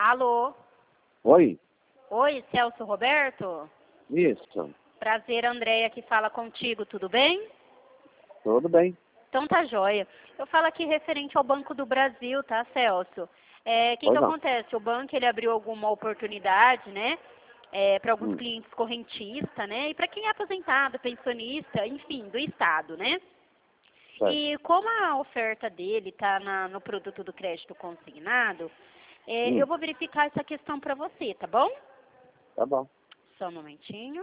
Alô? Oi? Oi, Celso Roberto? Isso. Prazer, Andréia, que fala contigo, tudo bem? Tudo bem. Então tá joia. Eu falo aqui referente ao Banco do Brasil, tá, Celso? O que Pois não. acontece? O banco, ele abriu alguma oportunidade, né? Para alguns clientes correntistas, né? E para quem é aposentado, pensionista, enfim, do Estado, né? Certo. E como a oferta dele está no produto do crédito consignado, eu vou verificar essa questão para você, tá bom? Tá bom. Só um momentinho.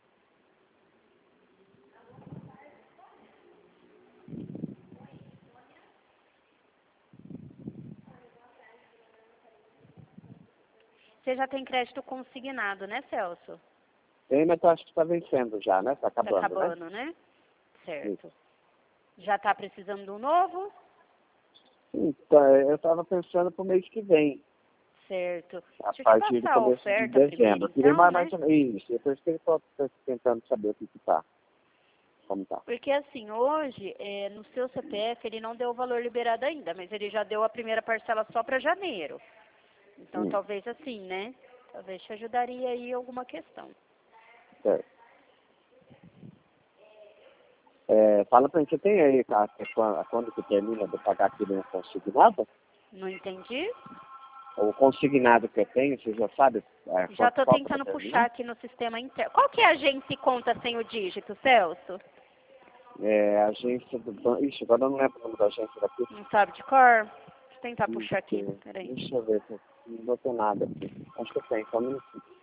Você já tem crédito consignado, né, Celso? Tem, mas eu acho que está vencendo já, né? Está Tá acabando, acabando, né? Certo. Isso. Já está precisando de um novo? Então, eu estava pensando para o mês que vem, Certo. a Deixa eu te partir do passar a começo de oferta primeiro, dezembro. Eu queria então, mais né? ou menos isso. Depois que eu estou tentando saber o que está. Como está. Porque assim, hoje, no seu CPF, ele não deu o valor liberado ainda, mas ele já deu a primeira parcela só para janeiro. Então, talvez assim, né? Talvez te ajudaria aí alguma questão. Certo. Fala para mim, você tem aí quando que termina de pagar aquele consignado? Não entendi? O consignado que eu tenho, você já sabe Já quanto estou falta para tentando puxar terminar? aqui no sistema interno. Qual que é a agência e conta sem o dígito, Celso? A agência do banco. Ixi, agora eu não lembro o nome da agência daqui. Não sabe de cor? Deixa eu tentar puxar aqui, peraí. Deixa eu ver, não botei nada aqui. Acho que eu tenho, só um minutinho.